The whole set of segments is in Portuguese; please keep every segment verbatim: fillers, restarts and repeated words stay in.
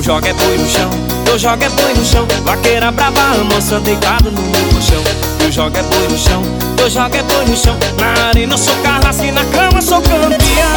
jogo é boi no chão, eu jogo é boi no chão. Vaqueira brava, a moça deitada no meu colchão. Eu jogo é boi no chão, eu jogo é boi no chão. Na arena eu sou carrasco e na cama sou campeão.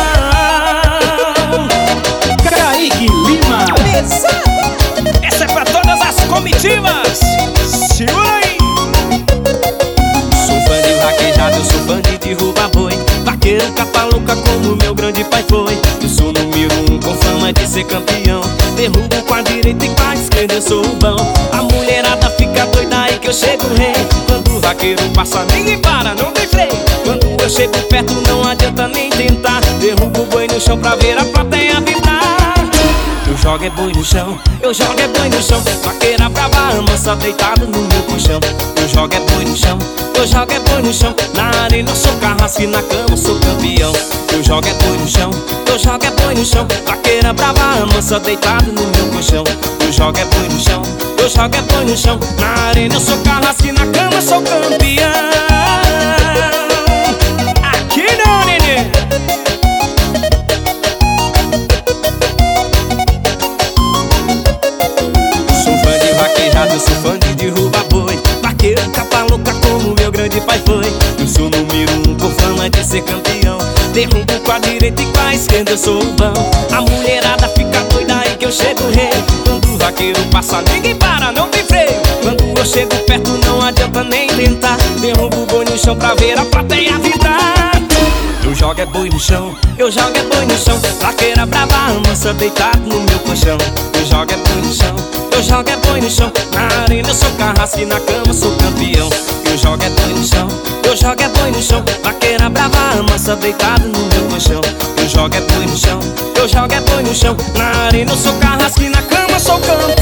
Kaique Lima. Essa é pra todas as comitivas. Segura aí. Sou fã de vaquejada, eu sou fã de derrubar boi. Vaqueiro capa louca como meu grande pai foi. Eu sou número um com fama de ser campeão. Derrubo com a direita e com a esquerda eu sou o bom. A mulherada fica doida aí que eu chego rei. Quando o vaqueiro passa ninguém para, não tem freio. Quando eu chego perto não adianta nem tentar. Derrubo o boi no chão pra ver a plateia vibrar. Eu jogo é boi no chão, eu jogo é boi no chão. Vaqueira brava, a moça deitada no meu colchão. Eu jogo é boi no chão, eu jogo é boi no chão. Na arena eu sou carrasco e na cama eu sou campeão. Eu jogo é boi no chão, eu jogo é boi no chão. Vaqueira brava, a moça deitada no meu colchão. Eu jogo é boi no chão, eu jogo é boi no chão. Na arena eu sou carrasco e na cama eu sou campeão. Aqui não, nenê. Eu sou fã de derrubar boi. Vaqueiro capa louca como meu grande pai foi. Eu sou número um com fama de ser campeão. Derrubo com a direita e com a esquerda eu sou o bom. A mulherada fica doida aí que eu chego rei. Quando o vaqueiro passa ninguém para, não tem freio. Quando eu chego perto não adianta nem tentar. Derrubo o boi no chão pra ver a plateia vibrar. Eu jogo é boi no chão, eu jogo é boi no chão. Vaqueira brava, a moça deitada no meu colchão. Eu jogo é boi no chão, eu jogo é boi no chão. Na arena eu sou carrasco e na cama eu sou campeão. Eu jogo é boi no chão, eu jogo é boi no chão. Vaqueira brava, a moça deitada no meu colchão. Eu jogo é boi no chão, eu jogo é boi no chão. Na arena eu sou carrasco e na cama eu sou campeão.